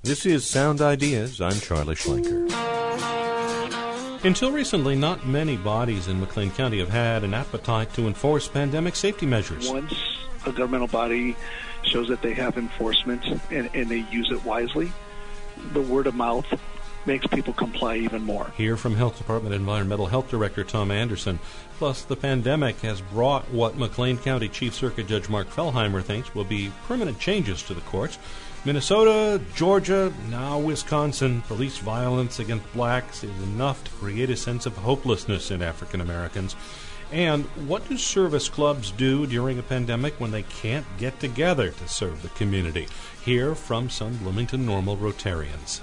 This is Sound Ideas. I'm Charlie Schlenker. Until recently, not many bodies in McLean County have had an appetite to enforce pandemic safety measures. Once a governmental body shows that they have enforcement and they use it wisely, the word of mouth makes people comply even more. Hear from Health Department Environmental Health Director Tom Anderson. Plus, the pandemic has brought what McLean County Chief Circuit Judge Mark Fellheimer thinks will be permanent changes to the courts. Minnesota, Georgia, now Wisconsin, police violence against blacks is enough to create a sense of hopelessness in African Americans. And what do service clubs do during a pandemic when they can't get together to serve the community? Hear from some Bloomington Normal Rotarians.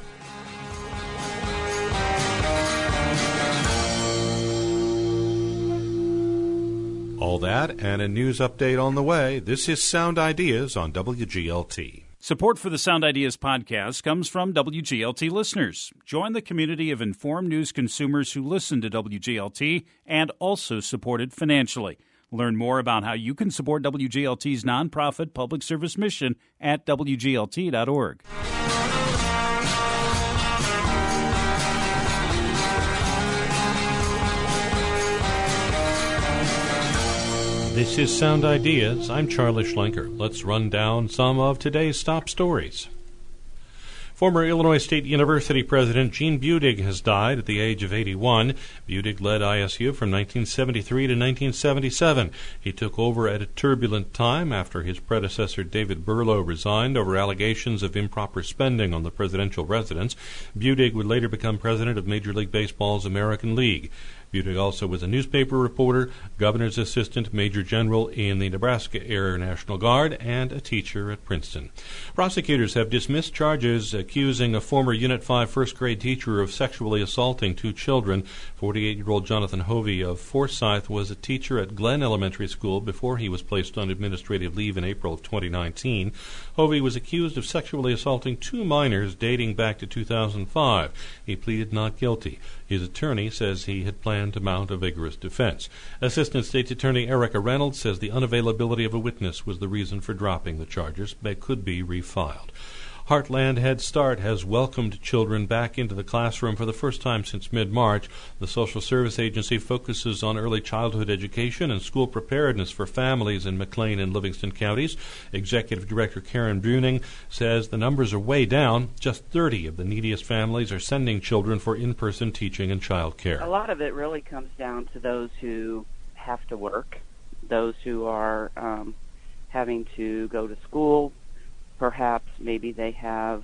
All that and a news update on the way. This is Sound Ideas on WGLT. Support for the Sound Ideas podcast comes from WGLT listeners. Join the community of informed news consumers who listen to WGLT and also support it financially. Learn more about how you can support WGLT's nonprofit public service mission at WGLT.org. This is Sound Ideas. I'm Charlie Schlenker. Let's run down some of today's top stories. Former Illinois State University President Gene Budig has died at the age of 81. Budig led ISU from 1973 to 1977. He took over at a turbulent time after his predecessor David Berlow resigned over allegations of improper spending on the presidential residence. Budig would later become president of Major League Baseball's American League. Budig also was a newspaper reporter, governor's assistant, major general in the Nebraska Air National Guard, and a teacher at Princeton. Prosecutors have dismissed charges accusing a former Unit 5 first-grade teacher of sexually assaulting two children. 48-year-old Jonathan Hovey of Forsyth was a teacher at Glenn Elementary School before he was placed on administrative leave in April of 2019. Hovey was accused of sexually assaulting two minors dating back to 2005. He pleaded not guilty. His attorney says he had planned to mount a vigorous defense. Assistant State's Attorney Erica Reynolds says the unavailability of a witness was the reason for dropping the charges. They could be refiled. Heartland Head Start has welcomed children back into the classroom for the first time since mid-March. The Social Service Agency focuses on early childhood education and school preparedness for families in McLean and Livingston counties. Executive Director Karen Bruning says the numbers are way down. Just 30 of the neediest families are sending children for in-person teaching and child care. A lot of it really comes down to those who have to work, those who are having to go to school. Perhaps maybe they have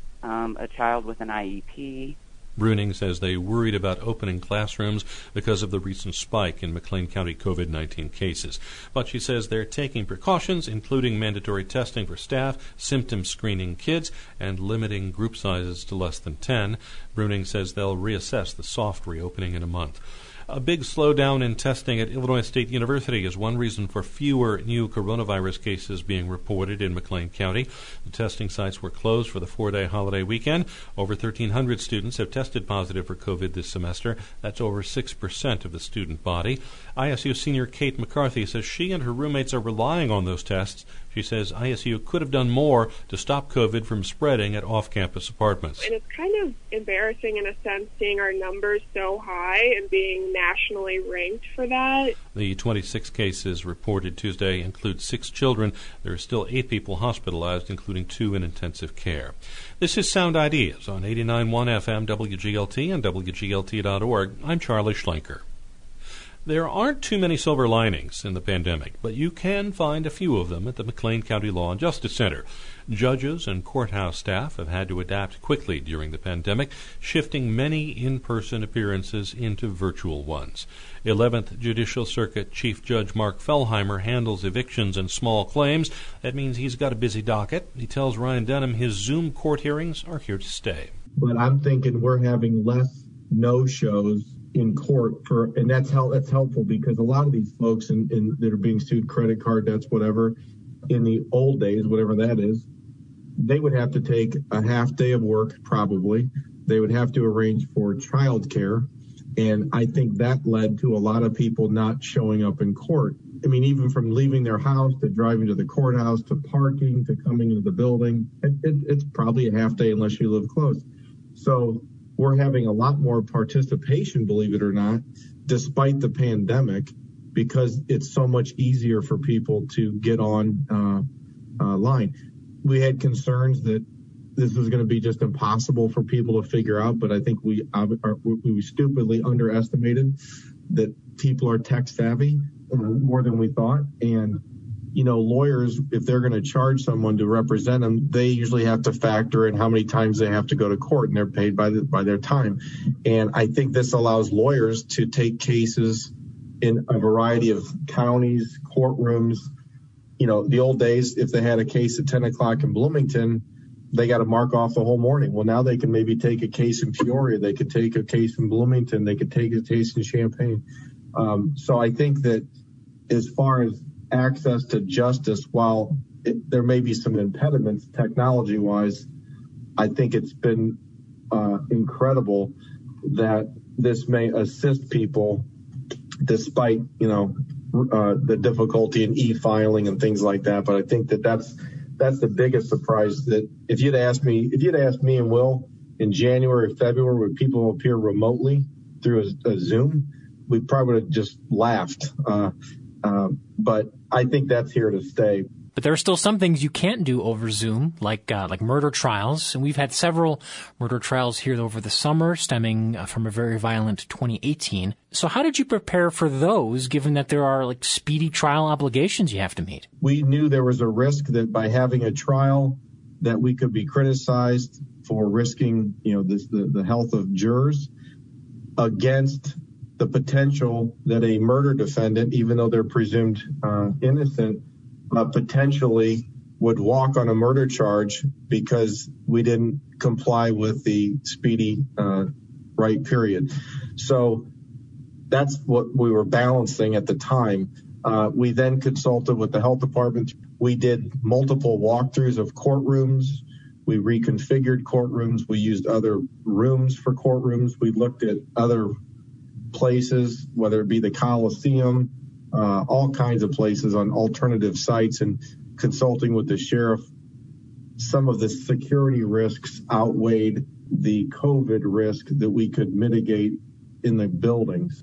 a child with an IEP. Bruning says they worried about opening classrooms because of the recent spike in McLean County COVID-19 cases. But she says they're taking precautions, including mandatory testing for staff, symptom screening kids, and limiting group sizes to less than 10. Bruning says they'll reassess the soft reopening in a month. A big slowdown in testing at Illinois State University is one reason for fewer new coronavirus cases being reported in McLean County. The testing sites were closed for the 4-day holiday weekend. Over 1,300 students have tested positive for COVID this semester. That's over 6% of the student body. ISU senior Kate McCarthy says she and her roommates are relying on those tests. She says ISU could have done more to stop COVID from spreading at off-campus apartments. And it's kind of embarrassing in a sense seeing our numbers so high and being nationally ranked for that. The 26 cases reported Tuesday include 6 children. There are still 8 people hospitalized, including 2 in intensive care. This is Sound Ideas on 89.1 FM WGLT and WGLT.org. I'm Charlie Schlenker. There aren't too many silver linings in the pandemic, but you can find a few of them at the McLean County Law and Justice Center. Judges and courthouse staff have had to adapt quickly during the pandemic, shifting many in-person appearances into virtual ones. 11th Judicial Circuit Chief Judge Mark Fellheimer handles evictions and small claims. That means he's got a busy docket. He tells Ryan Denham his Zoom court hearings are here to stay. But I'm thinking we're having less no-shows in court and that's helpful because a lot of these folks that are being sued, credit card debts, whatever, in the old days, whatever that is, they would have to take a half day of work probably. They would have to arrange for child care. And I think that led to a lot of people not showing up in court. I mean, even from leaving their house to driving to the courthouse to parking to coming into the building, it's probably a half day unless you live close. So we're having a lot more participation, believe it or not, despite the pandemic, because it's so much easier for people to get on line. We had concerns that this was going to be just impossible for people to figure out, but I think we stupidly underestimated that people are tech savvy more than we thought. And, lawyers, if they're going to charge someone to represent them, they usually have to factor in how many times they have to go to court, and they're paid by their time. And I think this allows lawyers to take cases in a variety of counties, courtrooms. The old days, if they had a case at 10 o'clock in Bloomington, they got to mark off the whole morning. Well, now they can maybe take a case in Peoria. They could take a case in Bloomington. They could take a case in Champaign. So I think that as far as access to justice, while there may be some impediments technology-wise, I think it's been incredible that this may assist people despite, the difficulty in e-filing and things like that. But I think that's the biggest surprise. That if you'd asked me and Will in January or February, would people appear remotely through a Zoom, we probably would have just laughed. But I think that's here to stay. But there are still some things you can't do over Zoom, like murder trials. And we've had several murder trials here over the summer stemming from a very violent 2018. So how did you prepare for those, given that there are speedy trial obligations you have to meet? We knew there was a risk that by having a trial that we could be criticized for risking, the health of jurors against the potential that a murder defendant, even though they're presumed innocent, potentially would walk on a murder charge because we didn't comply with the speedy right period. So that's what we were balancing at the time. We then consulted with the health department. We did multiple walkthroughs of courtrooms. We reconfigured courtrooms. We used other rooms for courtrooms. We looked at other places, whether it be the Coliseum, all kinds of places on alternative sites, and consulting with the sheriff. Some of the security risks outweighed the COVID risk that we could mitigate in the buildings.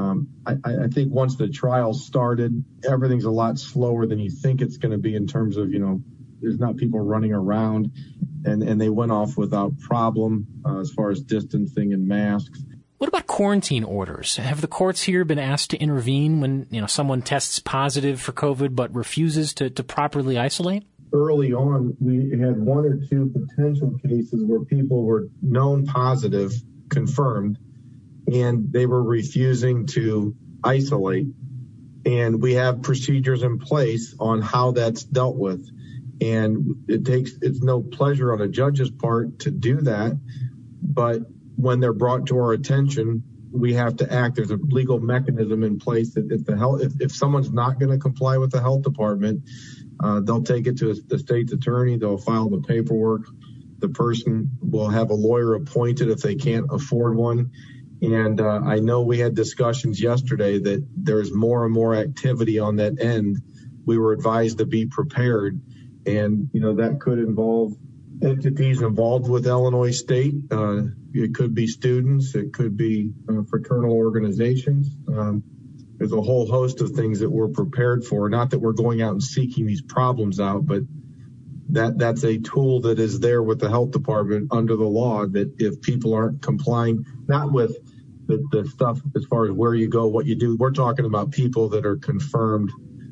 I think once the trial started, everything's a lot slower than you think it's going to be in terms of, there's not people running around, and they went off without problem as far as distancing and masks. What about quarantine orders? Have the courts here been asked to intervene when, someone tests positive for COVID but refuses to properly isolate? Early on, we had one or two potential cases where people were known positive, confirmed, and they were refusing to isolate. And we have procedures in place on how that's dealt with. And it's no pleasure on a judge's part to do that, but when they're brought to our attention, we have to act. There's a legal mechanism in place that if someone's not going to comply with the health department, they'll take it to the state's attorney. They'll file the paperwork. The person will have a lawyer appointed if they can't afford one. And I know we had discussions yesterday that there's more and more activity on that end. We were advised to be prepared, and that could involve entities involved with Illinois State. It could be students. It could be fraternal organizations. There's a whole host of things that we're prepared for. Not that we're going out and seeking these problems out, but that's a tool that is there with the health department under the law, that if people aren't complying, not with the stuff as far as where you go, what you do. We're talking about people that are confirmed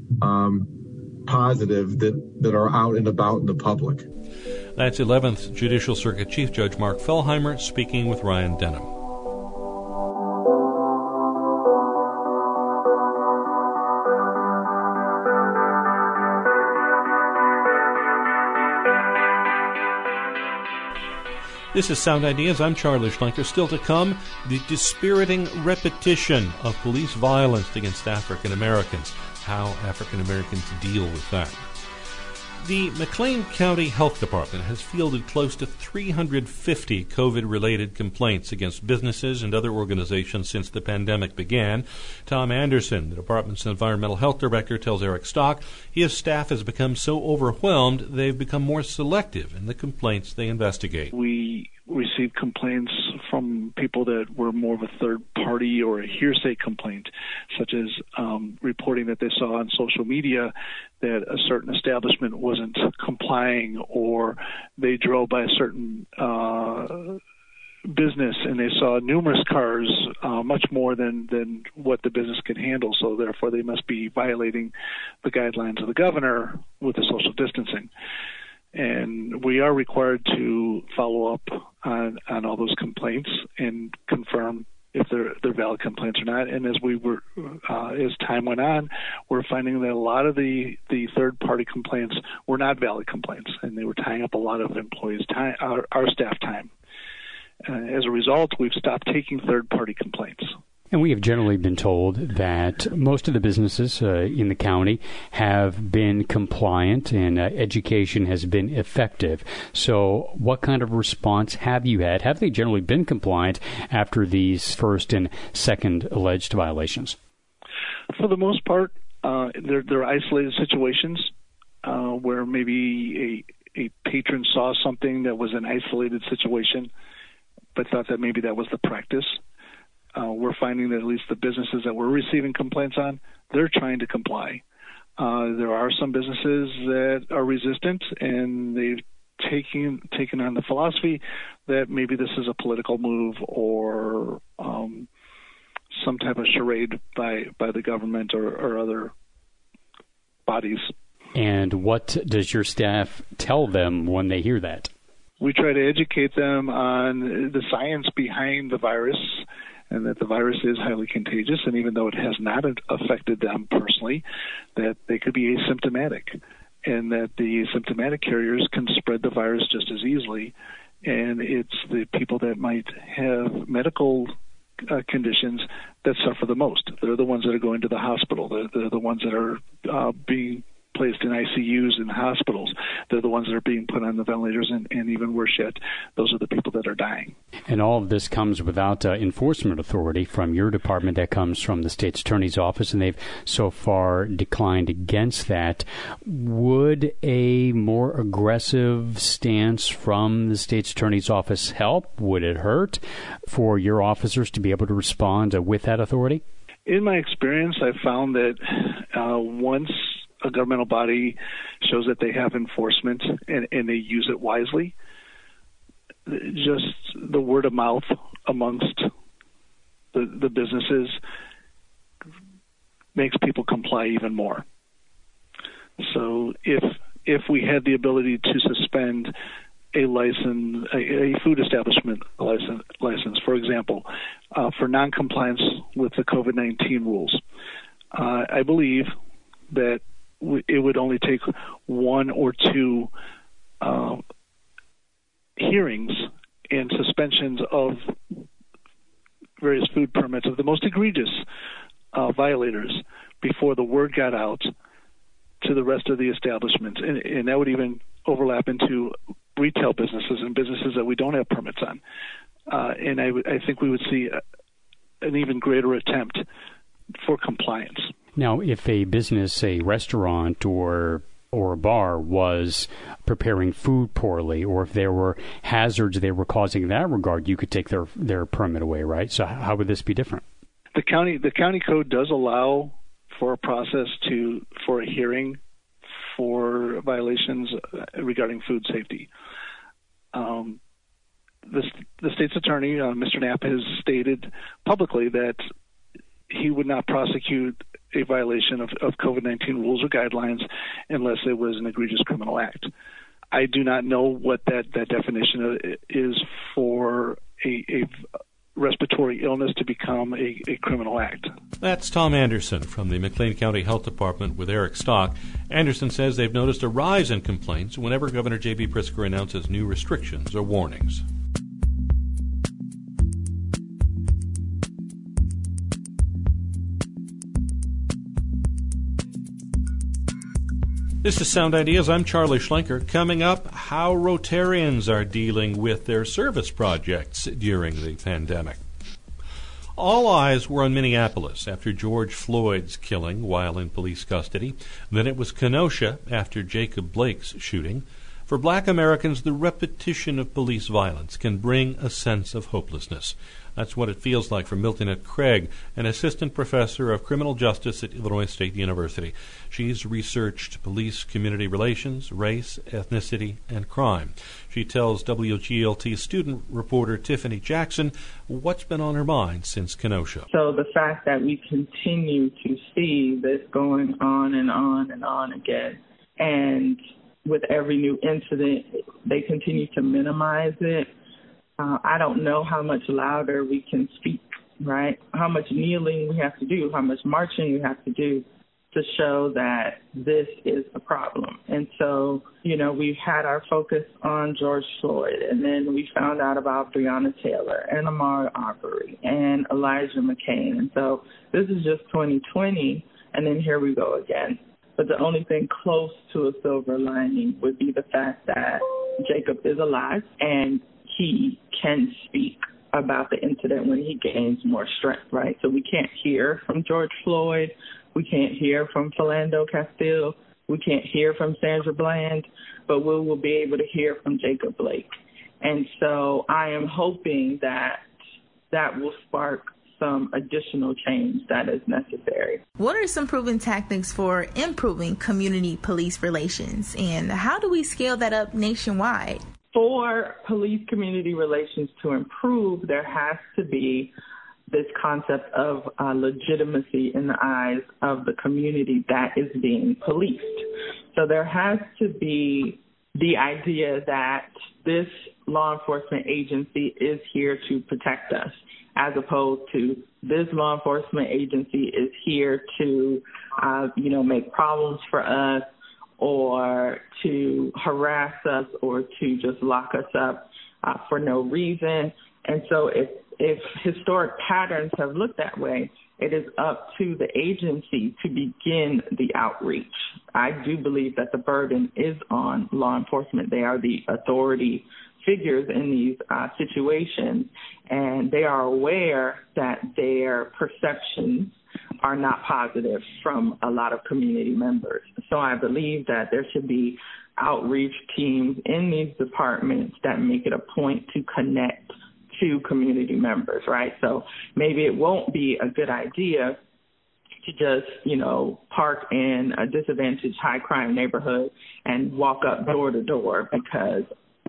positive that are out and about in the public. That's 11th Judicial Circuit Chief Judge Mark Fellheimer speaking with Ryan Denham. This is Sound Ideas. I'm Charlie Schlenker. Still to come, the dispiriting repetition of police violence against African Americans, how African Americans deal with that. The McLean County Health Department has fielded close to 350 COVID-related complaints against businesses and other organizations since the pandemic began. Tom Anderson, the department's environmental health director, tells Eric Stock his staff has become so overwhelmed they've become more selective in the complaints they investigate. We received complaints from people that were more of a third party or a hearsay complaint, such as reporting that they saw on social media that a certain establishment wasn't complying, or they drove by a certain business and they saw numerous cars, much more than what the business could handle, so therefore they must be violating the guidelines of the governor with the social distancing. And we are required to follow up on all those complaints and confirm if they're valid complaints or not. And as time went on, we're finding that a lot of the third-party complaints were not valid complaints, and they were tying up a lot of employees' time, our staff time. As a result, we've stopped taking third-party complaints. And we have generally been told that most of the businesses in the county have been compliant and education has been effective. So what kind of response have you had? Have they generally been compliant after these first and second alleged violations? For the most part, they're isolated situations where maybe a patron saw something that was an isolated situation but thought that maybe that was the practice. We're finding that at least the businesses that we're receiving complaints on, they're trying to comply. There are some businesses that are resistant, and they've taken on the philosophy that maybe this is a political move or some type of charade by the government or other bodies. And what does your staff tell them when they hear that? We try to educate them on the science behind the virus, and that the virus is highly contagious, and even though it has not affected them personally, that they could be asymptomatic, and that the asymptomatic carriers can spread the virus just as easily, and it's the people that might have medical conditions that suffer the most. They're the ones that are going to the hospital. They're the ones that are being placed in ICUs in hospitals. They're the ones that are being put on the ventilators, and even worse yet, those are the people that are dying. And all of this comes without enforcement authority from your department. That comes from the state's attorney's office, and they've so far declined against that. Would a more aggressive stance from the state's attorney's office help? Would it hurt for your officers to be able to respond with that authority? In my experience, I've found that once a governmental body shows that they have enforcement and they use it wisely, just the word of mouth amongst the businesses makes people comply even more. So if we had the ability to suspend a license, a food establishment license, for example, for noncompliance with the COVID-19 rules, I believe that it would only take one or two hearings and suspensions of various food permits of the most egregious violators before the word got out to the rest of the establishments. And that would even overlap into retail businesses and businesses that we don't have permits on. And I think we would see an even greater attempt for compliance. Now, if a business, a restaurant or a bar was preparing food poorly, or if there were hazards they were causing in that regard, you could take their permit away, right? So how would this be different? The county code does allow for a process for a hearing for violations regarding food safety. The state's attorney, Mr. Knapp, has stated publicly that he would not prosecute a violation of COVID-19 rules or guidelines unless it was an egregious criminal act. I do not know what that definition is for a respiratory illness to become a criminal act. That's Tom Anderson from the McLean County Health Department with Eric Stock. Anderson says they've noticed a rise in complaints whenever Governor J.B. Pritzker announces new restrictions or warnings. This is Sound Ideas. I'm Charlie Schlenker. Coming up, how Rotarians are dealing with their service projects during the pandemic. All eyes were on Minneapolis after George Floyd's killing while in police custody. Then it was Kenosha after Jacob Blake's shooting. For Black Americans, the repetition of police violence can bring a sense of hopelessness. That's what it feels like for Miltonette Craig, an assistant professor of criminal justice at Illinois State University. She's researched police community relations, race, ethnicity, and crime. She tells WGLT student reporter Tiffany Jackson what's been on her mind since Kenosha. So the fact that we continue to see this going on and on and on again, and with every new incident, they continue to minimize it. I don't know how much louder we can speak, right? How much kneeling we have to do, how much marching we have to do to show that this is a problem. And so, we've had our focus on George Floyd, and then we found out about Breonna Taylor and Ahmaud Arbery and Elijah McClain. And so this is just 2020, and then here we go again. But the only thing close to a silver lining would be the fact that Jacob is alive and he can speak about the incident when he gains more strength, right? So we can't hear from George Floyd. We can't hear from Philando Castile. We can't hear from Sandra Bland, but we will be able to hear from Jacob Blake. And so I am hoping that that will spark some additional change that is necessary. What are some proven tactics for improving community police relations, and how do we scale that up nationwide? For police community relations to improve, there has to be this concept of legitimacy in the eyes of the community that is being policed. So there has to be the idea that this law enforcement agency is here to protect us, as opposed to this law enforcement agency is here to, make problems for us, or to harass us, or to just lock us up for no reason. And so if historic patterns have looked that way, it is up to the agency to begin the outreach. I do believe that the burden is on law enforcement. They are the authority figures in these situations, and they are aware that their perceptions are not positive from a lot of community members. So I believe that there should be outreach teams in these departments that make it a point to connect to community members, right? So maybe it won't be a good idea to just, park in a disadvantaged high crime neighborhood and walk up door to door, because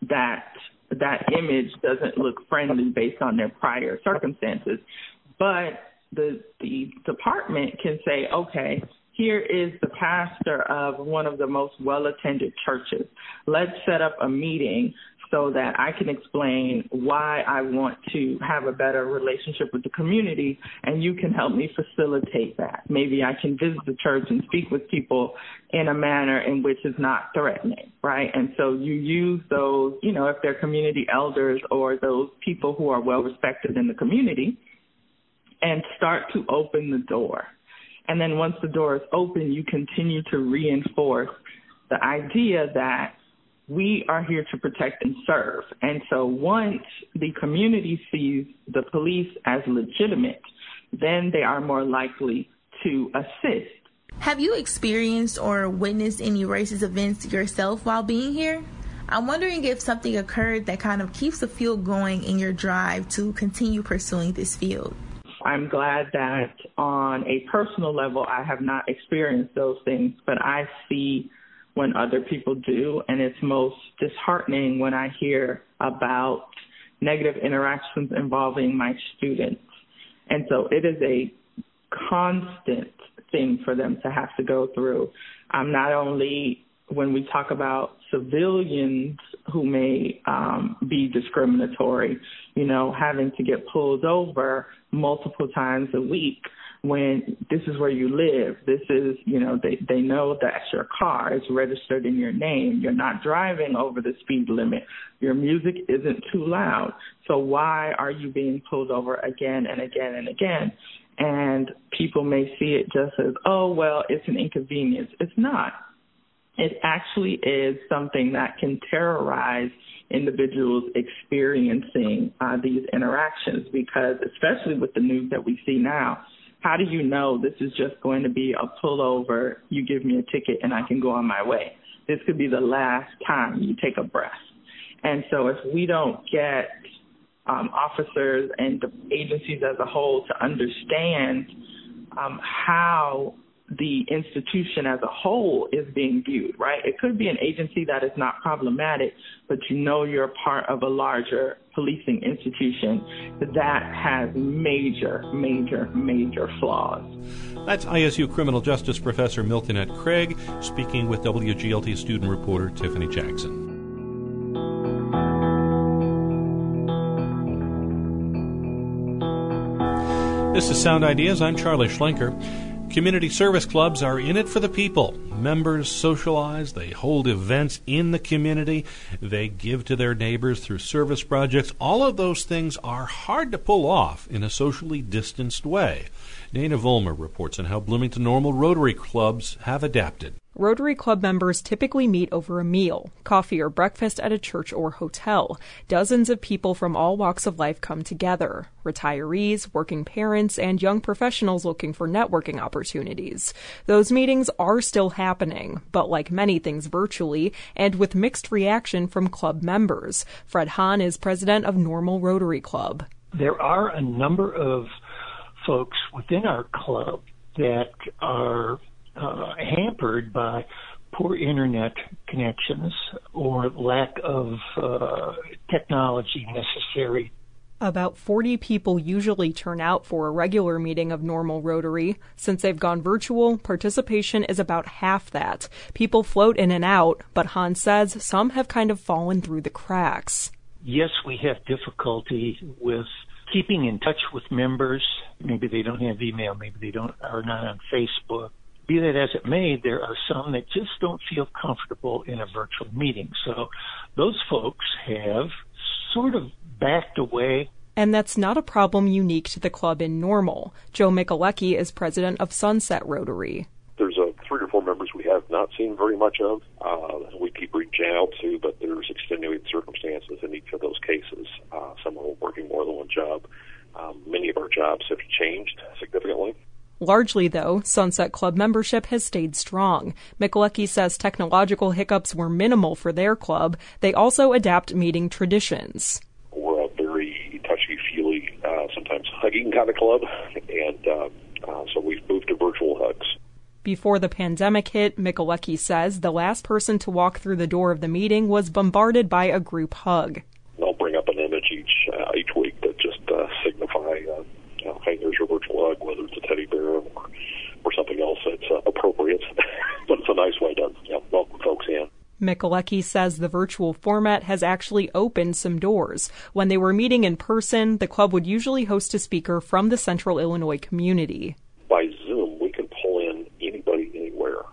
that image doesn't look friendly based on their prior circumstances. But the department can say, okay, here is the pastor of one of the most well-attended churches. Let's set up a meeting so that I can explain why I want to have a better relationship with the community, and you can help me facilitate that. Maybe I can visit the church and speak with people in a manner in which is not threatening, right? And so you use those, if they're community elders or those people who are well-respected in the community, and start to open the door. And then once the door is open, you continue to reinforce the idea that we are here to protect and serve. And so once the community sees the police as legitimate, then they are more likely to assist. Have you experienced or witnessed any racist events yourself while being here? I'm wondering if something occurred that kind of keeps the fuel going in your drive to continue pursuing this field. I'm glad that on a personal level, I have not experienced those things, but I see when other people do, and it's most disheartening when I hear about negative interactions involving my students. And so it is a constant thing for them to have to go through. Not only when we talk about civilians who may be discriminatory, having to get pulled over multiple times a week when this is where you live. This is, they know that's your car. It's registered in your name. You're not driving over the speed limit. Your music isn't too loud. So why are you being pulled over again and again and again? And people may see it just as, oh, well, it's an inconvenience. It's not. it actually is something that can terrorize individuals experiencing these interactions, because especially with the news that we see now, how do you know this is just going to be a pullover, you give me a ticket and I can go on my way? This could be the last time you take a breath. And so if we don't get officers and the agencies as a whole to understand how the institution as a whole is being viewed, right? It could be an agency that is not problematic, but you know you're part of a larger policing institution that has major, major, major flaws. That's ISU criminal justice professor Miltonette Craig speaking with WGLT student reporter Tiffany Jackson. This is Sound Ideas. I'm Charlie Schlenker. Community service clubs are in it for the people. Members socialize, they hold events in the community, they give to their neighbors through service projects. All of those things are hard to pull off in a socially distanced way. Dana Vollmer reports on how Bloomington Normal Rotary clubs have adapted. Rotary Club members typically meet over a meal, coffee or breakfast at a church or hotel. Dozens of people from all walks of life come together. Retirees, working parents, and young professionals looking for networking opportunities. Those meetings are still happening, but like many things virtually, and with mixed reaction from club members. Fred Hahn is president of Normal Rotary Club. There are a number of folks within our club that are hampered by poor internet connections or lack of technology necessary. About 40 people usually turn out for a regular meeting of Normal Rotary. Since they've gone virtual, participation is about half that. People float in and out, but Hahn says some have kind of fallen through the cracks. Yes, we have difficulty with keeping in touch with members. Maybe they don't have email, maybe they are not on Facebook. Be that as it may, there are some that just don't feel comfortable in a virtual meeting. So those folks have sort of backed away. And that's not a problem unique to the club in Normal. Joe Michalecki is president of Sunset Rotary. There's 3 or 4 members we have not seen very much of. We keep reaching out to, but there's extenuating circumstances in each of those cases. Some are working more than one job. Many of our jobs have changed significantly. Largely, though, Sunset Club membership has stayed strong. Michalecki says technological hiccups were minimal for their club. They also adapt meeting traditions. We're a very touchy-feely, sometimes hugging kind of club, and so we've moved to virtual hugs. Before the pandemic hit, Michalecki says the last person to walk through the door of the meeting was bombarded by a group hug. I'll bring up an image each week that just signify, hey, there's your virtual hug, whether it's a teddy bear or something else that's appropriate. But it's a nice way to welcome folks in. Michalecki says the virtual format has actually opened some doors. When they were meeting in person, the club would usually host a speaker from the Central Illinois community. By Zoom, we can pull in anybody, anywhere.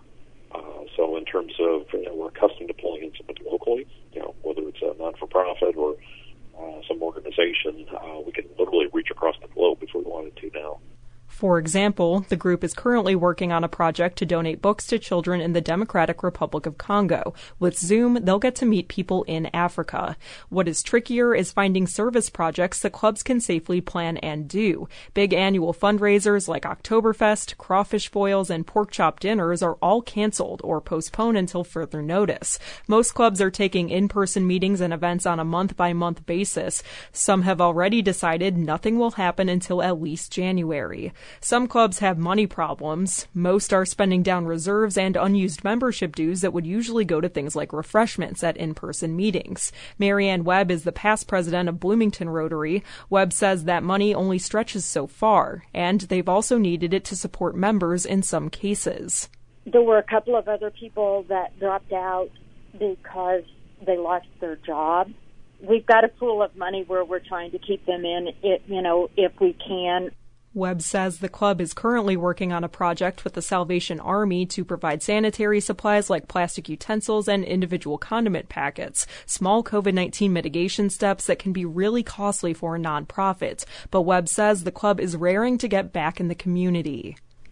So in terms of, we're accustomed to pulling in somebody locally, whether it's a not-for-profit or some organization, we can literally reach across the globe if we wanted to now. For example, the group is currently working on a project to donate books to children in the Democratic Republic of Congo. With Zoom, they'll get to meet people in Africa. What is trickier is finding service projects that clubs can safely plan and do. Big annual fundraisers like Oktoberfest, crawfish foils, and pork chop dinners are all canceled or postponed until further notice. Most clubs are taking in-person meetings and events on a month-by-month basis. Some have already decided nothing will happen until at least January. Some clubs have money problems. Most are spending down reserves and unused membership dues that would usually go to things like refreshments at in-person meetings. Marianne Webb is the past president of Bloomington Rotary. Webb says that money only stretches so far, and they've also needed it to support members in some cases. There were a couple of other people that dropped out because they lost their job. We've got a pool of money where we're trying to keep them in, if we can. Webb says the club is currently working on a project with the Salvation Army to provide sanitary supplies like plastic utensils and individual condiment packets, small COVID-19 mitigation steps that can be really costly for a nonprofit. But Webb says the club is raring to get back in the community.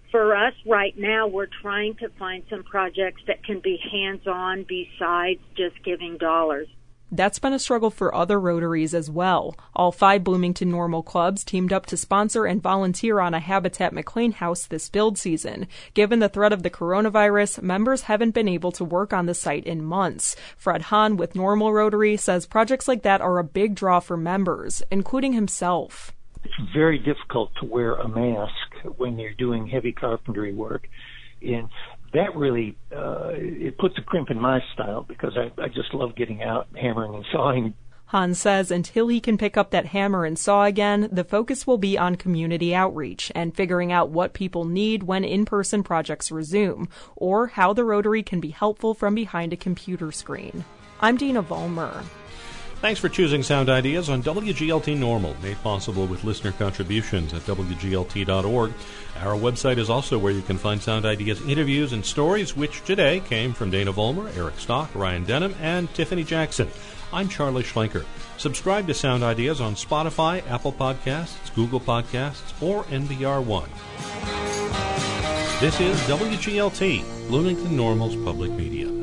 For us right now, we're trying to find some projects that can be hands-on besides just giving dollars. That's been a struggle for other Rotaries as well. All 5 Bloomington Normal clubs teamed up to sponsor and volunteer on a Habitat McLean house this build season. Given the threat of the coronavirus, members haven't been able to work on the site in months. Fred Hahn with Normal Rotary says projects like that are a big draw for members, including himself. It's very difficult to wear a mask when you're doing heavy carpentry work. And that really, it puts a crimp in my style because I just love getting out, hammering and sawing. Hahn says until he can pick up that hammer and saw again, the focus will be on community outreach and figuring out what people need when in-person projects resume, or how the Rotary can be helpful from behind a computer screen. I'm Dina Vollmer. Thanks for choosing Sound Ideas on WGLT Normal, made possible with listener contributions at WGLT.org. Our website is also where you can find Sound Ideas interviews and stories, which today came from Dana Vollmer, Eric Stock, Ryan Denham, and Tiffany Jackson. I'm Charlie Schlenker. Subscribe to Sound Ideas on Spotify, Apple Podcasts, Google Podcasts, or NPR One. This is WGLT, Bloomington Normal's Public Media.